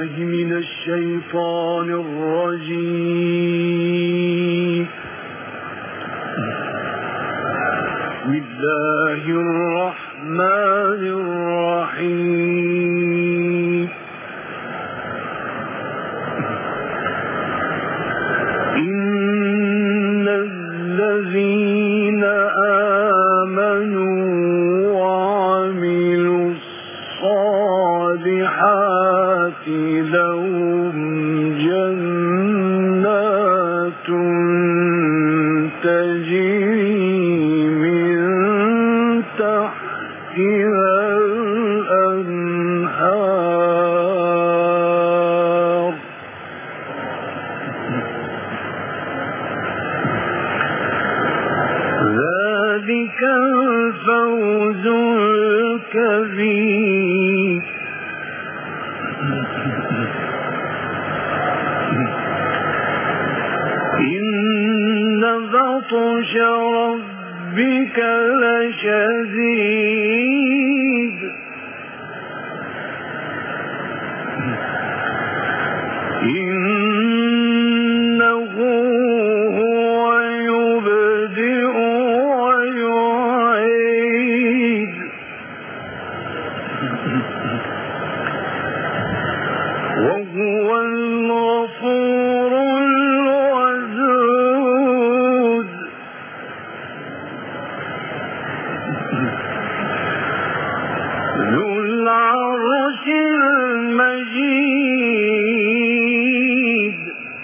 بالله من الشيطان الرجيم. بسم الله الرحمن الرحيم. إن الذين آمنوا وعملوا الصالحات لهم جنات تجري من تحتها الأنهار ذلك الفوز الكبير. إن بطش ربك لشديد إنه هو يبدئ ويعيد وهو الغفور الودود. ذو العرش المجيد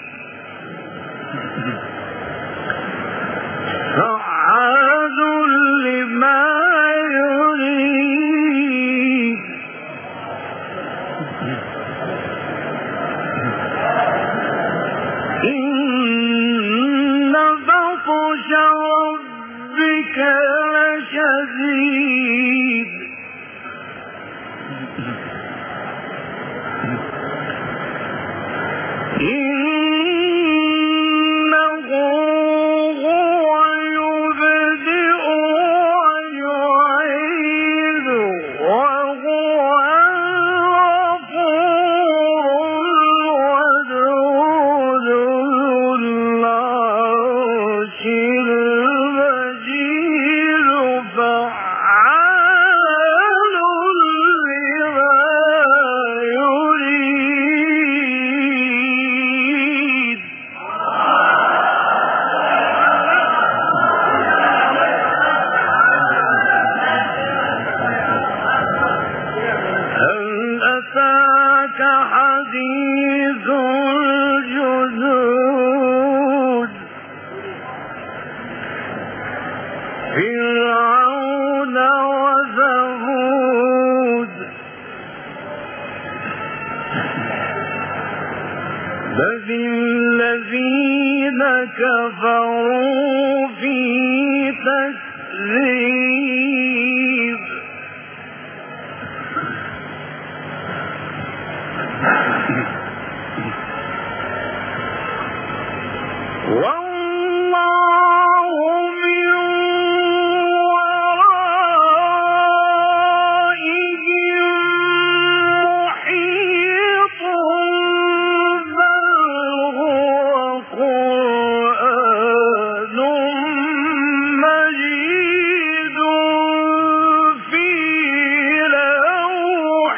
فعال لما يريد. إن بطش ربك لشديد إنه هو يبدئ ويعيد وهو الغفور الودود. ذو العرش المجيد فعال لما يريد. هل أتاك حديث الجنود فرعون وثمود بل الذين كفروا في تكذيب. والله من ورائهم محيط بل هو قرآن مجيد في لوح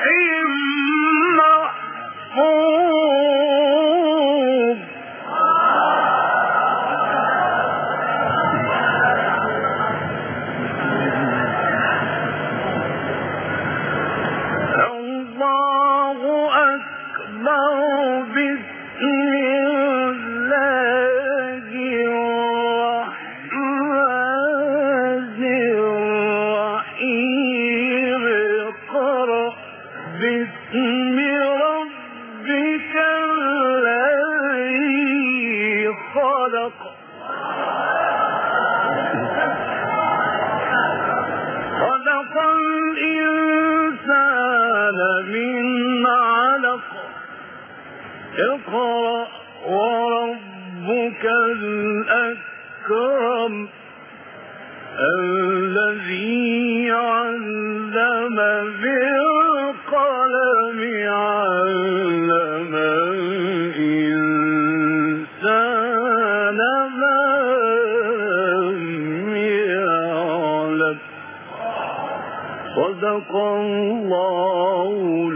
محفوظ. الله أكبر. بسم الله الرحمن الرحيم. اقرأ باسم ربك الذي خلق. خلق الإنسان من علق. اقرأ وربك الأكرم الذي علم بالقلم علم صدق الله